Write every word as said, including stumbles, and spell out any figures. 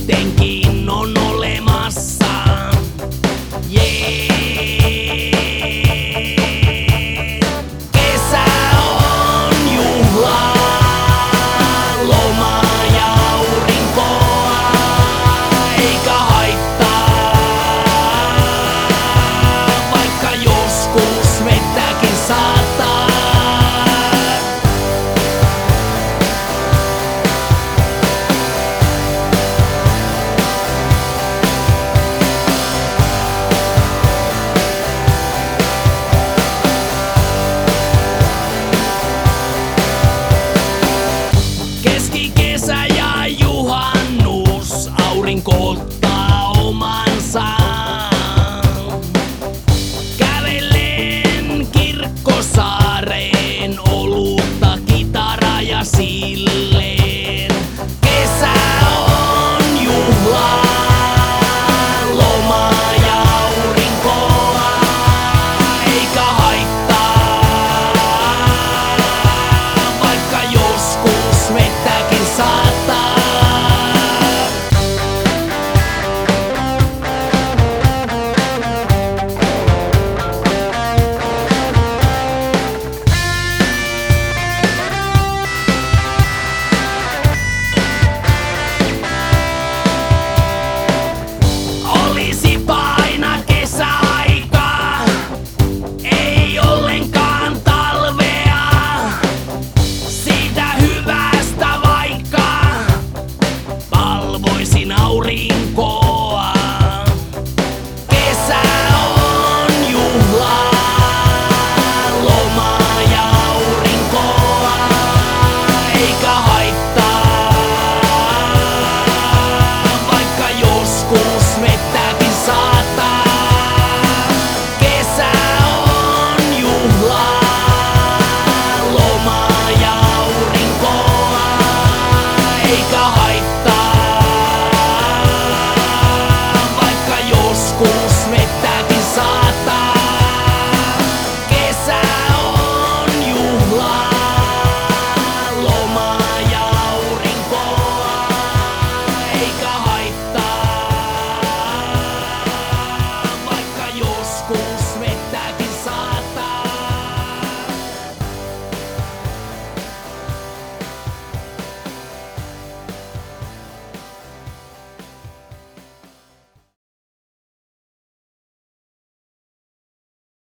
kuitenkin on olemassa. Jee. Kesä on juhlaa, lomaa ja aurinkoa, eikä haittaa, vaikka joskus vettäkin saattaa. Keskikesä ja juhannus, aurinko ottaa omansa. Kävelen Kirkkosaareen, olutta, kitara ja silleen. Kesä on juhlaa, lomaa ja aurinkoa, eikä haittaa, vaikka joskus vettäkin saattaa. Olisipa aina kesäaika, ei ollenkaan talvea. Siitä hyvästä vaikka palvoisin aurinkoa. Kesä on juhlaa, lomaa ja aurinkoa, eikä haittaa, vaikka joskus vettäkin saattaa. Kesä on juhlaa, lomaa ja aurinkoa, eikä haittaa, vaikka joskus vettäkin saattaa. Kesä on juhlaa, lomaa ja aurinkoa, eikä haittaa, vaikka joskus